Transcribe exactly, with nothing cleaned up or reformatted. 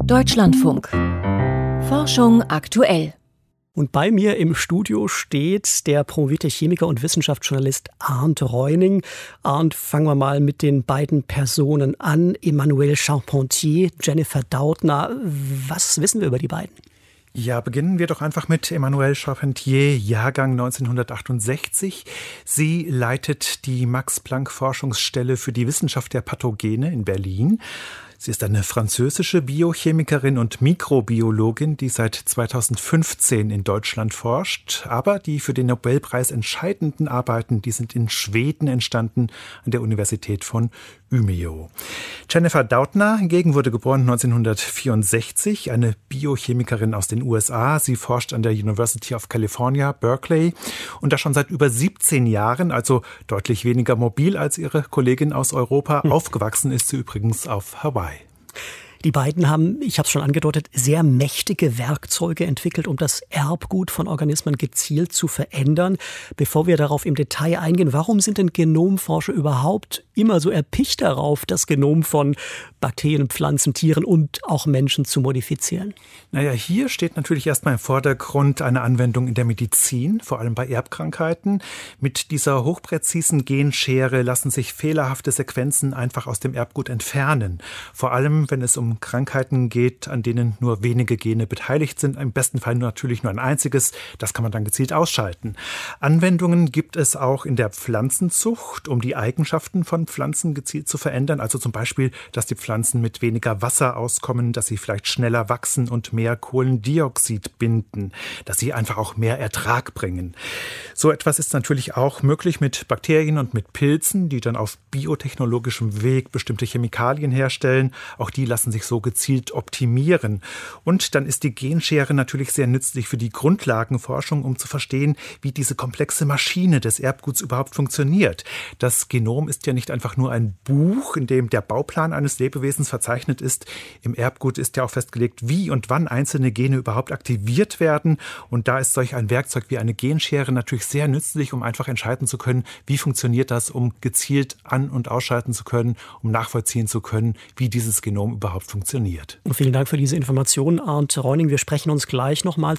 Deutschlandfunk. Forschung aktuell. Und bei mir im Studio steht der promovierte Chemiker und Wissenschaftsjournalist Arndt Reuning. Arndt, fangen wir mal mit den beiden Personen an. Emmanuelle Charpentier, Jennifer Doudna. Was wissen wir über die beiden? Ja, beginnen wir doch einfach mit Emmanuelle Charpentier, Jahrgang neunzehnhundertachtundsechzig. Sie leitet die Max-Planck-Forschungsstelle für die Wissenschaft der Pathogene in Berlin. Sie ist eine französische Biochemikerin und Mikrobiologin, die seit zweitausendfünfzehn in Deutschland forscht. Aber die für den Nobelpreis entscheidenden Arbeiten, die sind in Schweden entstanden, an der Universität von Umeå. Jennifer Doudna hingegen wurde geboren neunzehnhundertvierundsechzig, eine Biochemikerin aus den U S A. Sie forscht an der University of California, Berkeley, und das schon seit über siebzehn Jahren, also deutlich weniger mobil als ihre Kollegin aus Europa. Hm. Aufgewachsen ist sie übrigens auf Hawaii. Die beiden haben, ich habe es schon angedeutet, sehr mächtige Werkzeuge entwickelt, um das Erbgut von Organismen gezielt zu verändern. Bevor wir darauf im Detail eingehen, warum sind denn Genomforscher überhaupt immer so erpicht darauf, das Genom von Bakterien, Pflanzen, Tieren und auch Menschen zu modifizieren? Naja, hier steht natürlich erstmal im Vordergrund eine Anwendung in der Medizin, vor allem bei Erbkrankheiten. Mit dieser hochpräzisen Genschere lassen sich fehlerhafte Sequenzen einfach aus dem Erbgut entfernen. Vor allem, wenn es um Krankheiten geht, an denen nur wenige Gene beteiligt sind. Im besten Fall natürlich nur ein einziges. Das kann man dann gezielt ausschalten. Anwendungen gibt es auch in der Pflanzenzucht, um die Eigenschaften von Pflanzen gezielt zu verändern. Also zum Beispiel, dass die Pflanzen mit weniger Wasser auskommen, dass sie vielleicht schneller wachsen und mehr Kohlendioxid binden, dass sie einfach auch mehr Ertrag bringen. So etwas ist natürlich auch möglich mit Bakterien und mit Pilzen, die dann auf biotechnologischem Weg bestimmte Chemikalien herstellen. Auch die lassen sich so gezielt optimieren. Und dann ist die Genschere natürlich sehr nützlich für die Grundlagenforschung, um zu verstehen, wie diese komplexe Maschine des Erbguts überhaupt funktioniert. Das Genom ist ja nicht einfach nur ein Buch, in dem der Bauplan eines Lebewesens verzeichnet ist. Im Erbgut ist ja auch festgelegt, wie und wann einzelne Gene überhaupt aktiviert werden. Und da ist solch ein Werkzeug wie eine Genschere natürlich sehr nützlich, um einfach entscheiden zu können, wie funktioniert das, um gezielt an- und ausschalten zu können, um nachvollziehen zu können, wie dieses Genom überhaupt funktioniert. Und vielen Dank für diese Informationen, Arndt Reuning. Wir sprechen uns gleich nochmal